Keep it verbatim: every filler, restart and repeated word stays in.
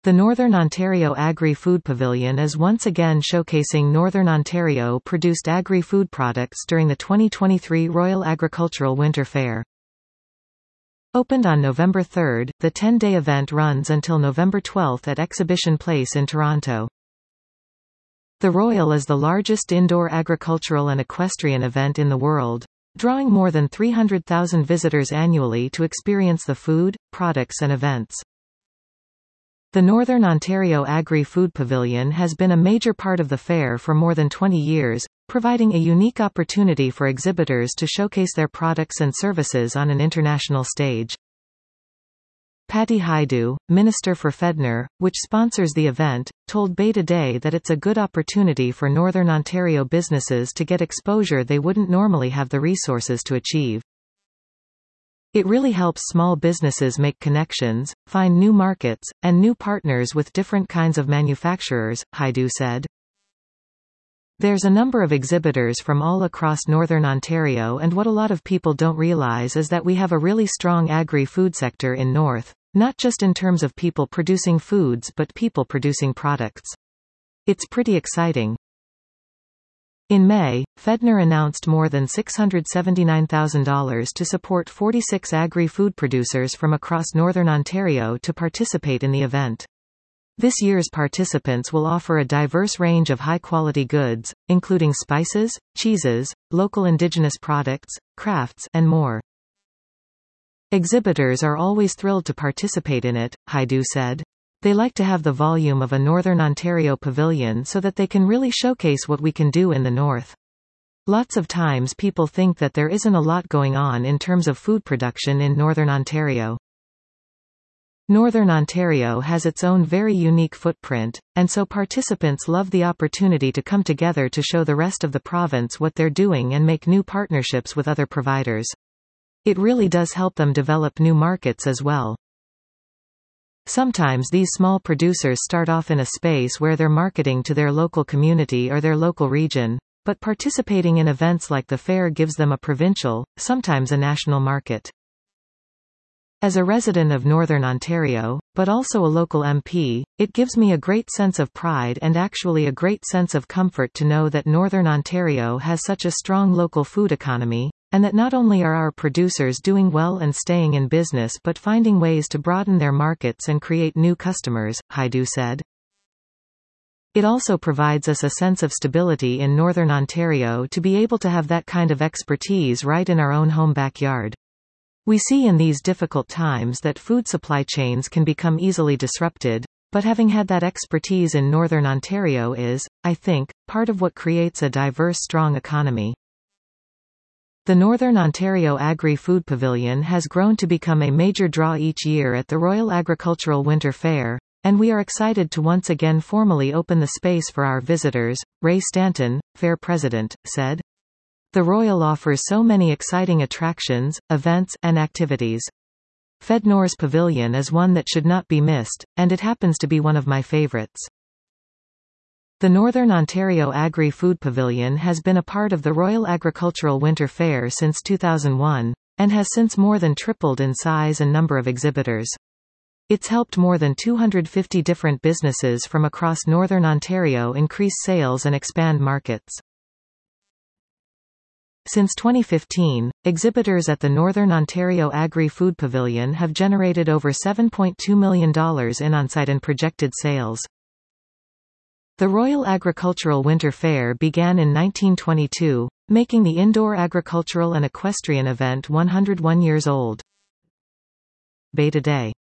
The Northern Ontario Agri-Food Pavilion is once again showcasing Northern Ontario-produced agri-food products during the twenty twenty-three Royal Agricultural Winter Fair. Opened on November third, the ten-day event runs until November twelfth at Exhibition Place in Toronto. The Royal is the largest indoor agricultural and equestrian event in the world, drawing more than three hundred thousand visitors annually to experience the food, products and events. The Northern Ontario Agri-Food Pavilion has been a major part of the fair for more than twenty years, providing a unique opportunity for exhibitors to showcase their products and services on an international stage. Patty Hajdu, Minister for FedNor, which sponsors the event, told Bay Today that it's a good opportunity for Northern Ontario businesses to get exposure they wouldn't normally have the resources to achieve. It really helps small businesses make connections, find new markets, and new partners with different kinds of manufacturers, Hajdu said. There's a number of exhibitors from all across Northern Ontario, and what a lot of people don't realize is that we have a really strong agri-food sector in North, not just in terms of people producing foods but people producing products. It's pretty exciting. In May, FedNor announced more than six hundred seventy-nine thousand dollars to support forty-six agri-food producers from across Northern Ontario to participate in the event. This year's participants will offer a diverse range of high-quality goods, including spices, cheeses, local indigenous products, crafts, and more. Exhibitors are always thrilled to participate in it, Hajdu said. They like to have the volume of a Northern Ontario pavilion so that they can really showcase what we can do in the North. Lots of times people think that there isn't a lot going on in terms of food production in Northern Ontario. Northern Ontario has its own very unique footprint, and so participants love the opportunity to come together to show the rest of the province what they're doing and make new partnerships with other providers. It really does help them develop new markets as well. Sometimes these small producers start off in a space where they're marketing to their local community or their local region, but participating in events like the fair gives them a provincial, sometimes a national market. As a resident of Northern Ontario, but also a local M P, it gives me a great sense of pride and actually a great sense of comfort to know that Northern Ontario has such a strong local food economy, and that not only are our producers doing well and staying in business but finding ways to broaden their markets and create new customers, Hajdu said. It also provides us a sense of stability in Northern Ontario to be able to have that kind of expertise right in our own home backyard. We see in these difficult times that food supply chains can become easily disrupted, but having had that expertise in Northern Ontario is, I think, part of what creates a diverse, strong economy. The Northern Ontario Agri-Food Pavilion has grown to become a major draw each year at the Royal Agricultural Winter Fair, and we are excited to once again formally open the space for our visitors, Ray Stanton, fair president, said. The Royal offers so many exciting attractions, events, and activities. FedNor's pavilion is one that should not be missed, and it happens to be one of my favorites. The Northern Ontario Agri-Food Pavilion has been a part of the Royal Agricultural Winter Fair since two thousand one, and has since more than tripled in size and number of exhibitors. It's helped more than two hundred fifty different businesses from across Northern Ontario increase sales and expand markets. Since twenty fifteen, exhibitors at the Northern Ontario Agri-Food Pavilion have generated over seven point two million dollars in on-site and projected sales. The Royal Agricultural Winter Fair began in nineteen twenty-two, making the indoor agricultural and equestrian event one hundred one years old. Bay Today.